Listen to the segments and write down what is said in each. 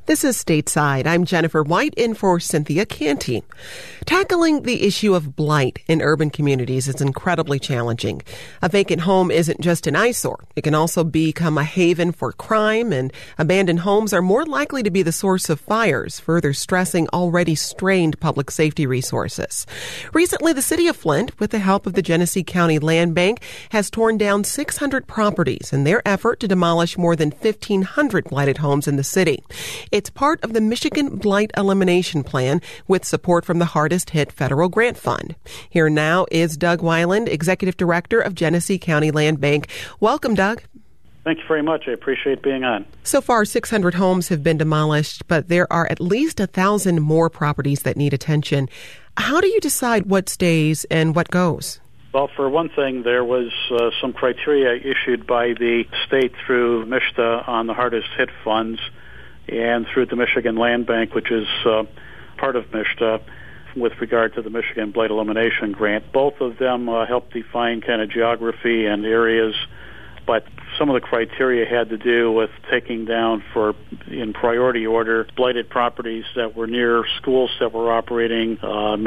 This is Stateside. I'm Jennifer White in for Cynthia Canty. Tackling the issue of blight in urban communities is incredibly challenging. A vacant home isn't just an eyesore. It can also become a haven for crime, and abandoned homes are more likely to be the source of fires, further stressing already strained public safety resources. Recently, the city of Flint, with the help of the Genesee County Land Bank, has torn down 600 properties in their effort to demolish more than 1,500 blighted homes in the city. It's part of the Michigan Blight Elimination Plan with support from the Hardest Hit Federal Grant Fund. Here now is Doug Weiland, Executive Director of Genesee County Land Bank. Welcome, Doug. Thank you very much. I appreciate being on. So far, 600 homes have been demolished, but there are at least 1,000 more properties that need attention. How do you decide what stays and what goes? Well, for one thing, there was some criteria issued by the state through MSHDA on the Hardest Hit funds and through the Michigan Land Bank, which is part of MSHDA, with regard to the Michigan Blight Elimination Grant. Both of them help define kind of geography and areas, but some of the criteria had to do with taking down, in priority order, blighted properties that were near schools that were operating,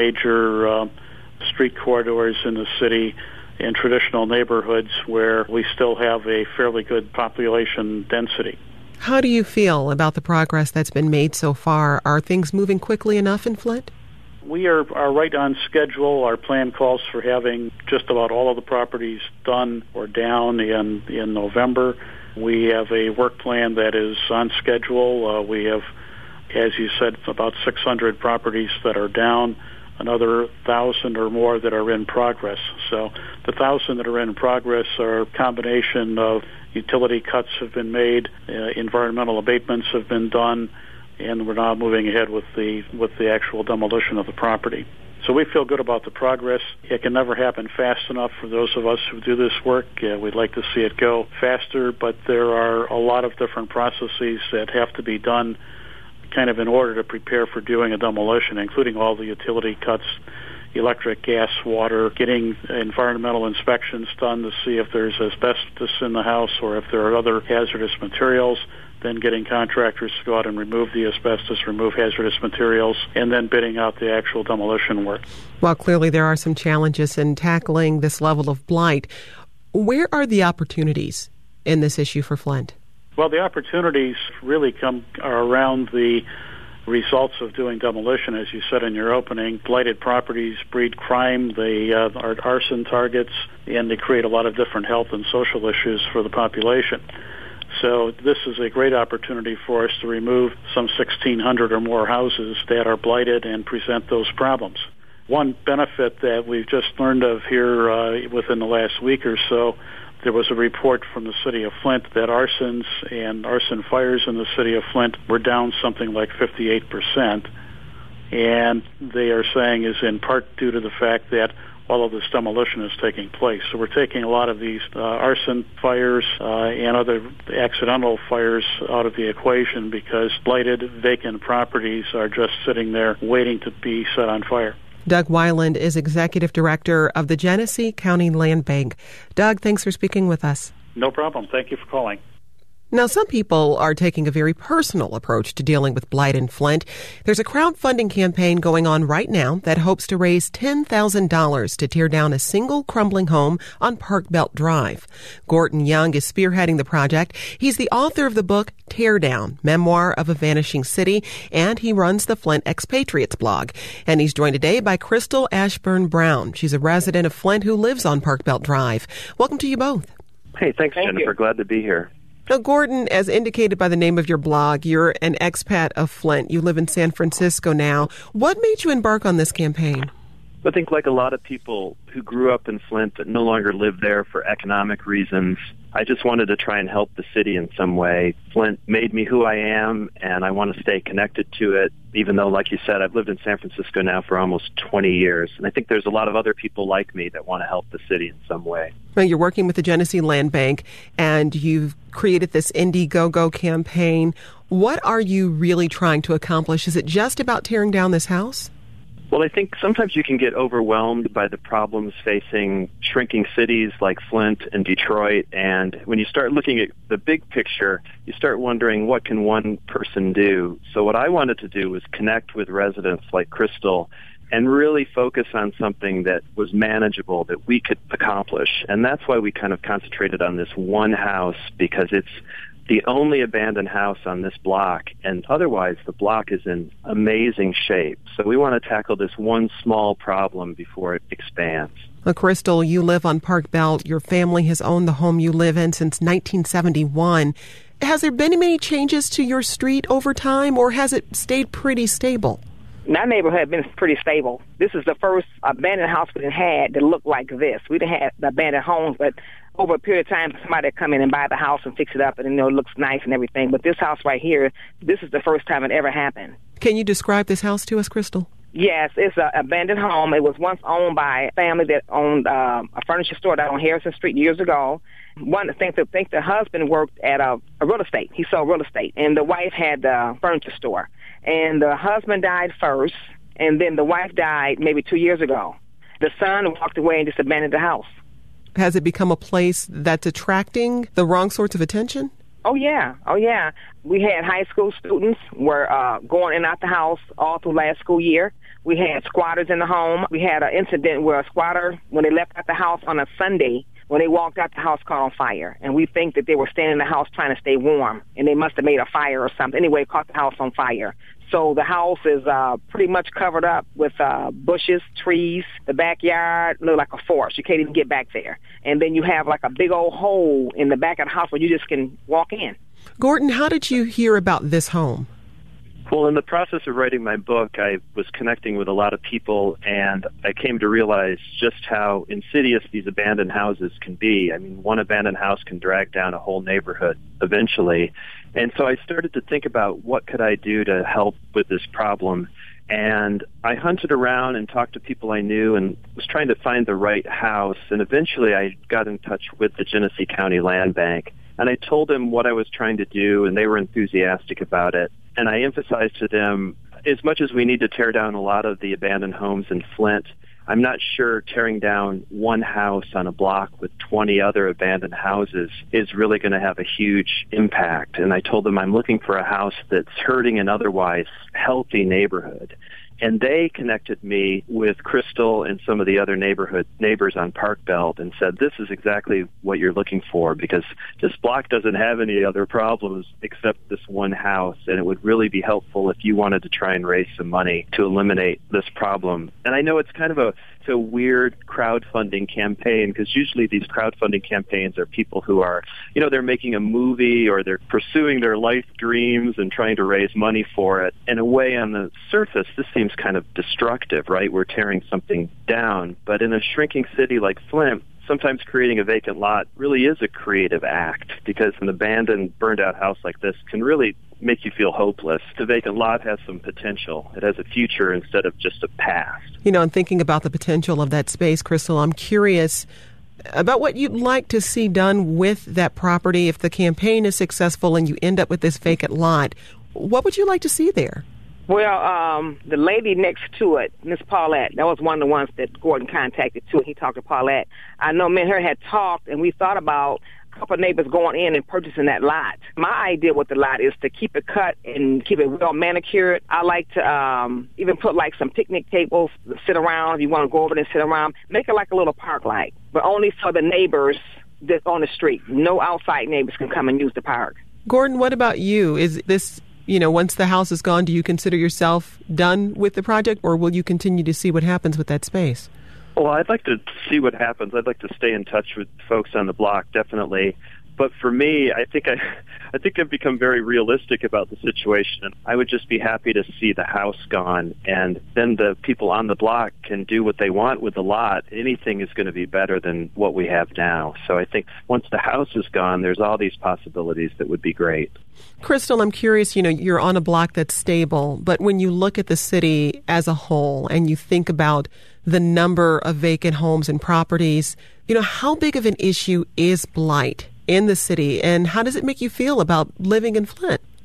major street corridors in the city, and traditional neighborhoods where we still have a fairly good population density. How do you feel about the progress that's been made so far? Are things moving quickly enough in Flint? We are right on schedule. Our plan calls for having just about all of the properties done or down in November. We have a work plan that is on schedule. We have, as you said, about 600 properties that are down, another 1,000 or more that are in progress. So the 1,000 that are in progress are a combination of utility cuts have been made, environmental abatements have been done, and we're now moving ahead with the actual demolition of the property. So we feel good about the progress. It can never happen fast enough for those of us who do this work. We'd like to see it go faster, but there are a lot of different processes that have to be done kind of in order to prepare for doing a demolition, including all the utility cuts, electric, gas, water, getting environmental inspections done to see if there's asbestos in the house or if there are other hazardous materials, then getting contractors to go out and remove the asbestos, remove hazardous materials, and then bidding out the actual demolition work. Well, clearly there are some challenges in tackling this level of blight. Where are the opportunities in this issue for Flint? Well, the opportunities really are around the results of doing demolition, as you said in your opening. Blighted properties breed crime, they are arson targets, and they create a lot of different health and social issues for the population. So this is a great opportunity for us to remove some 1,600 or more houses that are blighted and present those problems. One benefit that we've just learned of here within the last week or so, there was a report from the city of Flint that arsons and arson fires in the city of Flint were down something like 58%. And they are saying is in part due to the fact that all of this demolition is taking place. So we're taking a lot of these arson fires and other accidental fires out of the equation because blighted, vacant properties are just sitting there waiting to be set on fire. Doug Weiland is Executive Director of the Genesee County Land Bank. Doug, thanks for speaking with us. No problem. Thank you for calling. Now, some people are taking a very personal approach to dealing with blight in Flint. There's a crowdfunding campaign going on right now that hopes to raise $10,000 to tear down a single crumbling home on Park Belt Drive. Gordon Young is spearheading the project. He's the author of the book Tear Down, Memoir of a Vanishing City, and he runs the Flint Expatriates blog. And he's joined today by Crystal Ashburn Brown. She's a resident of Flint who lives on Park Belt Drive. Welcome to you both. Hey, thanks, Jennifer. You. Glad to be here. Now, Gordon, as indicated by the name of your blog, you're an expat of Flint. You live in San Francisco now. What made you embark on this campaign? I think like a lot of people who grew up in Flint but no longer live there for economic reasons, I just wanted to try and help the city in some way. Flint made me who I am, and I want to stay connected to it, even though, like you said, I've lived in San Francisco now for almost 20 years. And I think there's a lot of other people like me that want to help the city in some way. Well, you're working with the Genesee Land Bank, and you've created this Indiegogo campaign. What are you really trying to accomplish? Is it just about tearing down this house? Well, I think sometimes you can get overwhelmed by the problems facing shrinking cities like Flint and Detroit. And when you start looking at the big picture, you start wondering, what can one person do? So what I wanted to do was connect with residents like Crystal and really focus on something that was manageable, that we could accomplish. And that's why we kind of concentrated on this one house, because it's the only abandoned house on this block, and otherwise the block is in amazing shape. So we want to tackle this one small problem before it expands. Well, Crystal, you live on Park Belt. Your family has owned the home you live in since 1971. Has there been many changes to your street over time, or has it stayed pretty stable? My neighborhood has been pretty stable. This is the first abandoned house we had that looked like this. We didn't have the abandoned homes, but over a period of time, somebody would come in and buy the house and fix it up, and it looks nice and everything. But this house right here, this is the first time it ever happened. Can you describe this house to us, Crystal? Yes, it's an abandoned home. It was once owned by a family that owned a furniture store down on Harrison Street years ago. One think the husband worked at a real estate. He sold real estate, and the wife had the furniture store. And the husband died first, and then the wife died maybe 2 years ago. The son walked away and just abandoned the house. Has it become a place that's attracting the wrong sorts of attention? Oh, yeah. We had high school students were going in and out the house all through last school year. We had squatters in the home. We had an incident where a squatter, when they left out the house on a Sunday, when they walked out, the house caught on fire. And we think that they were staying in the house trying to stay warm, and they must have made a fire or something. Anyway, it caught the house on fire. So the house is pretty much covered up with bushes, trees. The backyard looked like a forest. You can't even get back there. And then you have like a big old hole in the back of the house where you just can walk in. Gordon, how did you hear about this home? Well, in the process of writing my book, I was connecting with a lot of people, and I came to realize just how insidious these abandoned houses can be. I mean, one abandoned house can drag down a whole neighborhood eventually. And so I started to think about what could I do to help with this problem. And I hunted around and talked to people I knew and was trying to find the right house. And eventually I got in touch with the Genesee County Land Bank. And I told them what I was trying to do, and they were enthusiastic about it. And I emphasized to them, as much as we need to tear down a lot of the abandoned homes in Flint, I'm not sure tearing down one house on a block with 20 other abandoned houses is really going to have a huge impact. And I told them I'm looking for a house that's hurting an otherwise healthy neighborhood. And they connected me with Crystal and some of the other neighbors on Park Belt and said, this is exactly what you're looking for, because this block doesn't have any other problems except this one house, and it would really be helpful if you wanted to try and raise some money to eliminate this problem. And I know it's kind of a weird crowdfunding campaign, because usually these crowdfunding campaigns are people who are, they're making a movie or they're pursuing their life dreams and trying to raise money for it. In a way, on the surface, this seems kind of destructive, right? We're tearing something down. But in a shrinking city like Flint, sometimes creating a vacant lot really is a creative act, because an abandoned, burned-out house like this can really make you feel hopeless. The vacant lot has some potential. It has a future instead of just a past. And thinking about the potential of that space, Crystal, I'm curious about what you'd like to see done with that property if the campaign is successful and you end up with this vacant lot. What would you like to see there? Well, the lady next to it, Miss Paulette, that was one of the ones that Gordon contacted too. He talked to Paulette. I know me and her had talked, and we thought about a couple of neighbors going in and purchasing that lot. My idea with the lot is to keep it cut and keep it well manicured. I like to even put like some picnic tables to sit around. If you want to go over there and sit around, make it like a little park like, but only for the neighbors that's on the street. No outside neighbors can come and use the park. Gordon, what about you? Is this, once the house is gone, do you consider yourself done with the project, or will you continue to see what happens with that space? Well, I'd like to see what happens. I'd like to stay in touch with folks on the block, definitely. But for me, I think I've become very realistic about the situation. I would just be happy to see the house gone, and then the people on the block can do what they want with the lot. Anything is going to be better than what we have now. So I think once the house is gone, there's all these possibilities that would be great. Crystal, I'm curious, you're on a block that's stable, but when you look at the city as a whole and you think about the number of vacant homes and properties, how big of an issue is blight in the city, and how does it make you feel about living in Flint?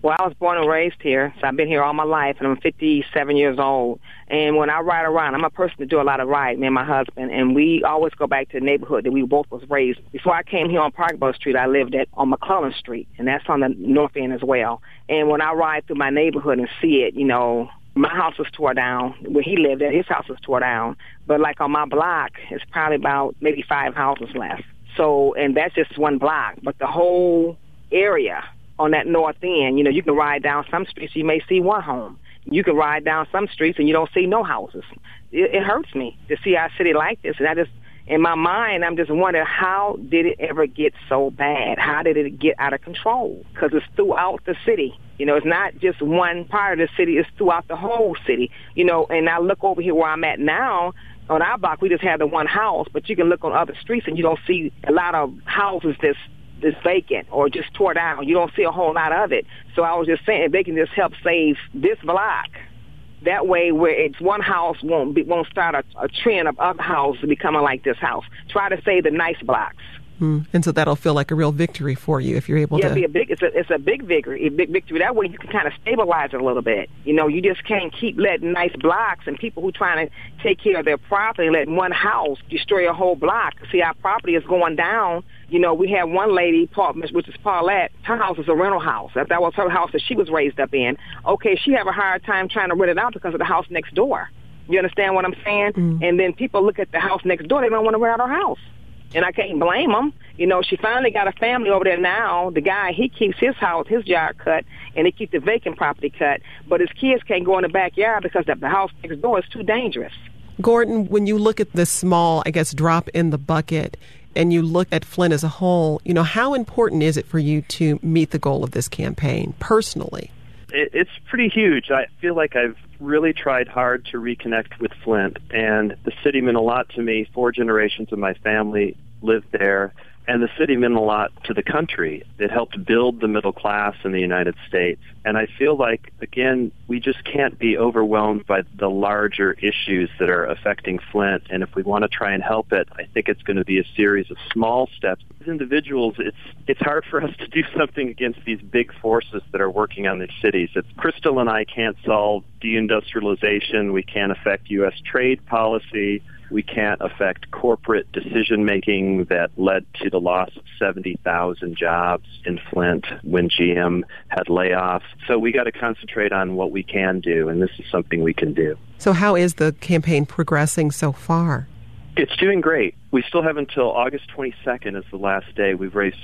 Well, I was born and raised here, so I've been here all my life, and I'm 57 years old. And when I ride around, I'm a person to do a lot of riding, me and my husband, and we always go back to the neighborhood that we both was raised. Before I came here on Parkborough Street, I lived on McClellan Street, and that's on the north end as well. And when I ride through my neighborhood and see it, you know, my house was tore down. Where he lived at, his house was tore down. But like on my block, it's probably about maybe 5 houses left. So, and that's just one block. But the whole area on that north end, you know, you can ride down some streets, you may see one home. You can ride down some streets and you don't see no houses. It hurts me to see our city like this. And I just, in my mind, I'm just wondering, how did it ever get so bad? How did it get out of control? Because it's throughout the city. You know, it's not just one part of the city, it's throughout the whole city. You know, and I look over here where I'm at now, on our block, we just have the one house, but you can look on other streets and you don't see a lot of houses that's vacant or just tore down. You don't see a whole lot of it. So I was just saying, if they can just help save this block, that way where it's one house won't start a trend of other houses becoming like this house. Try to save the nice blocks. And so that'll feel like a real victory for you if you're able to. Yeah, it's a big victory. That way you can kind of stabilize it a little bit. You know, you just can't keep letting nice blocks and people who trying to take care of their property letting one house destroy a whole block. See, our property is going down. You know, we have one lady, which is Paulette. Her house is a rental house. That was her house that she was raised up in. Okay, she have a hard time trying to rent it out because of the house next door. You understand what I'm saying? And then people look at the house next door. They don't want to rent out her house. And I can't blame them. You know, she finally got a family over there now. The guy, he keeps his house, his yard cut, and he keeps the vacant property cut. But his kids can't go in the backyard because the house next door is too dangerous. Gordon, when you look at this small, I guess, drop in the bucket, and you look at Flint as a whole, you know, how important is it for you to meet the goal of this campaign personally? It's pretty huge. I feel like I've really tried hard to reconnect with Flint, and the city meant a lot to me. 4 generations of my family lived there, and the city meant a lot to the country. It helped build the middle class in the United States. And I feel like, again, we just can't be overwhelmed by the larger issues that are affecting Flint. And if we want to try and help it, I think it's going to be a series of small steps. As individuals, it's hard for us to do something against these big forces that are working on these cities. Crystal and I can't solve deindustrialization. We can't affect U.S. trade policy. We can't affect corporate decision-making that led to the loss of 70,000 jobs in Flint when GM had layoffs. So we got to concentrate on what we can do, and this is something we can do. So how is the campaign progressing so far? It's doing great. We still have until August 22nd is the last day. We've raised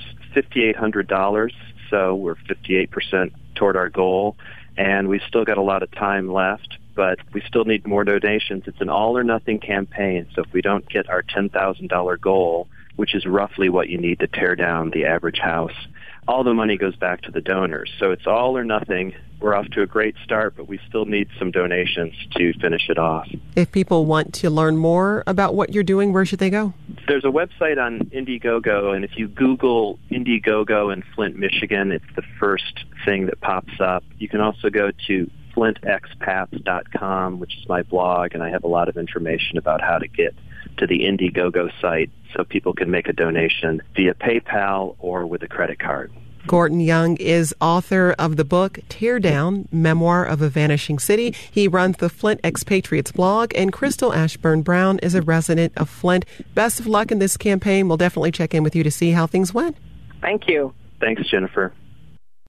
$5,800, so we're 58% toward our goal, and we've still got a lot of time left. But we still need more donations. It's an all-or-nothing campaign, so if we don't get our $10,000 goal, which is roughly what you need to tear down the average house, all the money goes back to the donors. So it's all or nothing. We're off to a great start, but we still need some donations to finish it off. If people want to learn more about what you're doing, where should they go? There's a website on Indiegogo, and if you Google Indiegogo in Flint, Michigan, it's the first thing that pops up. You can also go to flintexpats.com, which is my blog, and I have a lot of information about how to get to the Indiegogo site so people can make a donation via PayPal or with a credit card. Gordon Young is author of the book Tear Down, Memoir of a Vanishing City. He runs the Flint Expatriates blog, and Crystal Ashburn Brown is a resident of Flint. Best of luck in this campaign. We'll definitely check in with you to see how things went. Thank you. Thanks, Jennifer.